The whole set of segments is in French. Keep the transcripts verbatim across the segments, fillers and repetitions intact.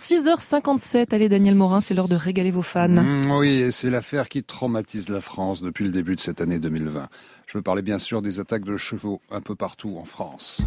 six heures cinquante-sept. Allez, Daniel Morin, c'est l'heure de régaler vos fans. Mmh, oui, et c'est l'affaire qui traumatise la France depuis le début de cette année deux mille vingt. Je veux parler bien sûr des attaques de chevaux un peu partout en France.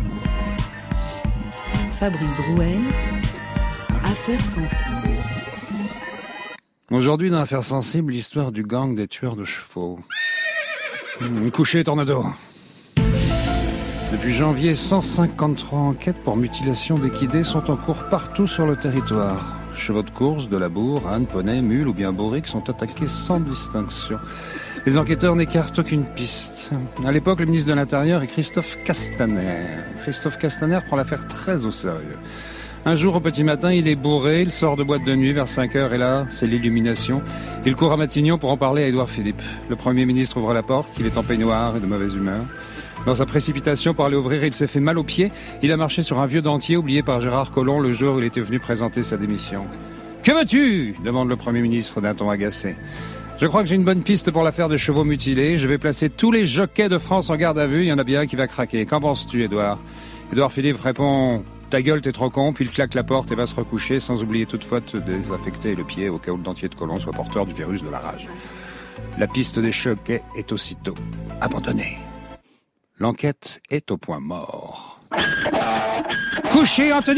Fabrice Drouel, affaire sensible. Aujourd'hui, dans Affaires sensibles, l'histoire du gang des tueurs de chevaux. Mmh, couché, tornado. Depuis janvier, cent cinquante-trois enquêtes pour mutilation d'équidés sont en cours partout sur le territoire. Chevaux de course, de labour, ânes, poneys, mules ou bien bourriques sont attaqués sans distinction. Les enquêteurs n'écartent aucune piste. À l'époque, le ministre de l'Intérieur est Christophe Castaner. Christophe Castaner prend l'affaire très au sérieux. Un jour, au petit matin, il est bourré, il sort de boîte de nuit vers cinq heures et là, c'est l'illumination. Il court à Matignon pour en parler à Édouard Philippe. Le Premier ministre ouvre la porte, il est en peignoir et de mauvaise humeur. Dans sa précipitation pour aller ouvrir, il s'est fait mal aux pieds. Il a marché sur un vieux dentier oublié par Gérard Collomb le jour où il était venu présenter sa démission. « Que veux-tu » demande le Premier ministre d'un ton agacé. « Je crois que j'ai une bonne piste pour l'affaire des chevaux mutilés. Je vais placer tous les jockeys de France en garde à vue. Il y en a bien un qui va craquer. Qu'en penses-tu, Édouard ?» Édouard Philippe répond « Ta gueule, t'es trop con », puis il claque la porte et va se recoucher, sans oublier toutefois de désaffecter le pied au cas où le dentier de Collomb soit porteur du virus de la rage. La piste des jockeys est aussitôt abandonnée. L'enquête est au point mort. Couché, Anthony !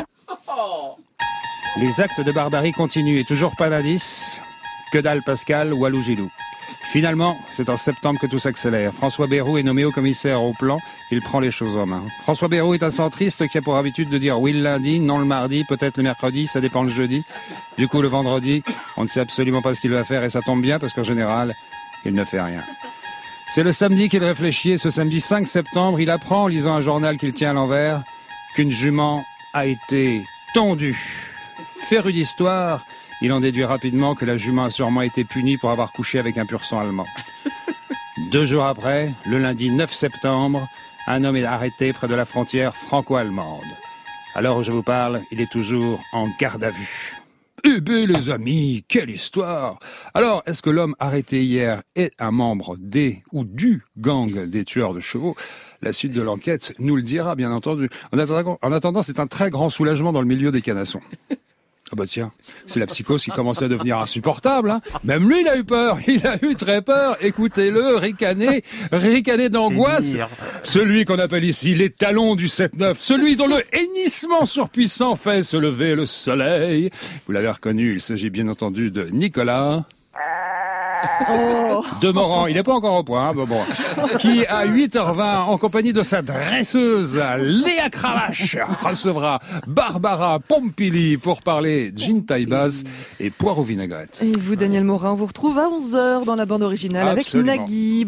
Les actes de barbarie continuent et toujours pas d'indice. Que dalle Pascal, Walou Gilou. Finalement, c'est en septembre que tout s'accélère. François Bayrou est nommé au commissaire au plan. Il prend les choses en main. François Bayrou est un centriste qui a pour habitude de dire oui le lundi, non le mardi, peut-être le mercredi, ça dépend le jeudi. Du coup, le vendredi, on ne sait absolument pas ce qu'il va faire et ça tombe bien parce qu'en général, il ne fait rien. C'est le samedi qu'il réfléchit et ce samedi cinq septembre, il apprend en lisant un journal qu'il tient à l'envers qu'une jument a été tondue. Féru d'histoire, il en déduit rapidement que la jument a sûrement été punie pour avoir couché avec un pur sang allemand. Deux jours après, le lundi neuf septembre, un homme est arrêté près de la frontière franco-allemande. À l'heure où je vous parle, il est toujours en garde à vue. Eh bien les amis, quelle histoire! Alors, est-ce que l'homme arrêté hier est un membre des ou du gang des tueurs de chevaux? La suite de l'enquête nous le dira, bien entendu. En attendant, en attendant, c'est un très grand soulagement dans le milieu des canassons. Ah bah tiens, c'est la psychose qui commençait à devenir insupportable. Hein. Même lui, il a eu peur. Il a eu très peur. Écoutez-le, ricaner, ricaner d'angoisse. Celui qu'on appelle ici les talons du sept neuf. Celui dont le hennissement surpuissant fait se lever le soleil. Vous l'avez reconnu, il s'agit bien entendu de Nicolas... Oh. De Morand, il n'est pas encore au point, hein, bon, bon. Qui à huit heures vingt, en compagnie de sa dresseuse Léa Cravache, recevra Barbara Pompili pour parler gin taille-basse et poire aux vinaigrettes. Et vous, Daniel Morin, on vous retrouve à onze heures dans la bande originale. Absolument. Avec Nagui.